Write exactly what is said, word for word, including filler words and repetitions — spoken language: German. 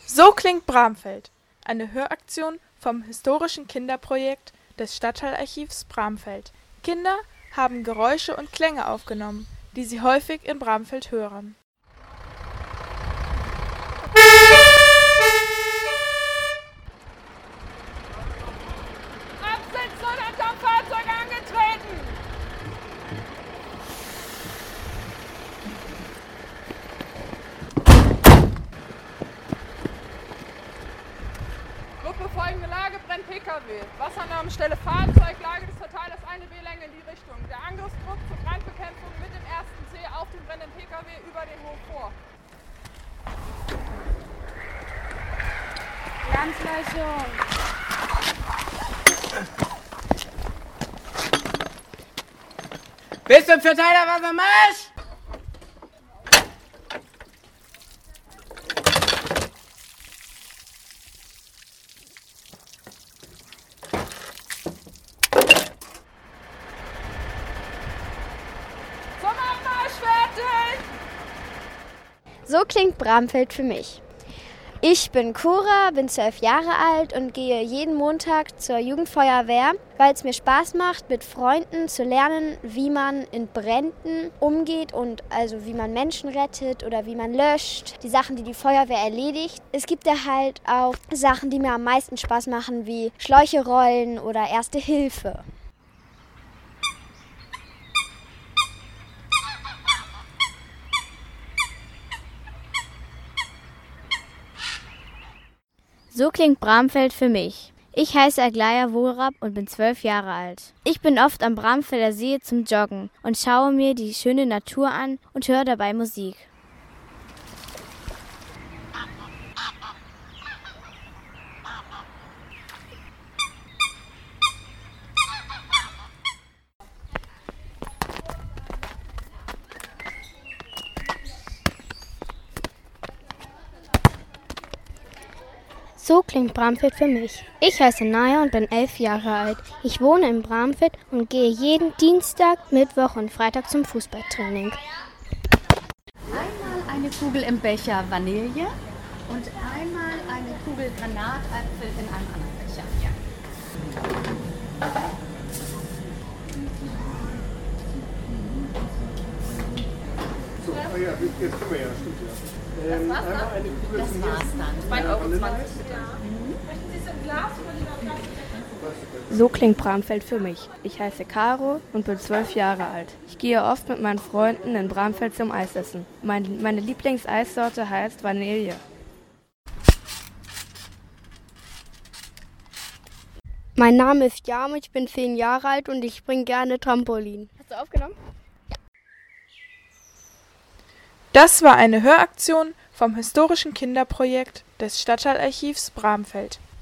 So klingt Bramfeld, eine Höraktion vom Historischen Kinderprojekt des Stadtteilarchivs Bramfeld. Kinder haben Geräusche und Klänge aufgenommen, die sie häufig in Bramfeld hören. Absetzen und hinterm Fahrzeug angetreten! Gruppe folgende Lage, brennt P K W. Wassernahmestelle Fahrzeug, Lage des Verteilers eine B-Länge in die Richtung. Der Angriffsdruck zur Brandbekämpfung mit dem ersten C auf den brennenden P K W über den Hof vor. Glanzleistung. Bis zum Verteiler Wassermarsch! Zum Abmarsch fertig! So klingt Bramfeld für mich. Ich bin Cora, bin zwölf Jahre alt und gehe jeden Montag zur Jugendfeuerwehr, weil es mir Spaß macht, mit Freunden zu lernen, wie man in Bränden umgeht und also wie man Menschen rettet oder wie man löscht, die Sachen, die die Feuerwehr erledigt. Es gibt ja halt auch Sachen, die mir am meisten Spaß machen, wie Schläuche rollen oder Erste Hilfe. So klingt Bramfeld für mich. Ich heiße Aglaya Wohlrab und bin zwölf Jahre alt. Ich bin oft am Bramfelder See zum Joggen und schaue mir die schöne Natur an und höre dabei Musik. So klingt Bramfeld für mich. Ich heiße Naya und bin elf Jahre alt. Ich wohne in Bramfeld und gehe jeden Dienstag, Mittwoch und Freitag zum Fußballtraining. Einmal eine Kugel im Becher Vanille und einmal eine Kugel Granatapfel in einem anderen Becher. So, ah ja, jetzt können wir ja, stimmt ja. Ähm, Das war's einmal eine Kugel Das von war's dann. zwei Euro Vanille. zwanzig. Möchten Sie es im Glas oder lieber Flasche? So klingt Bramfeld für mich. Ich heiße Caro und bin zwölf Jahre alt. Ich gehe oft mit meinen Freunden in Bramfeld zum Eisessen. Mein, meine Lieblingseissorte heißt Vanille. Mein Name ist Jan, ich bin zehn Jahre alt und ich springe gerne Trampolin. Hast du aufgenommen? Das war eine Höraktion vom Historischen Kinderprojekt des Stadtteilarchivs Bramfeld.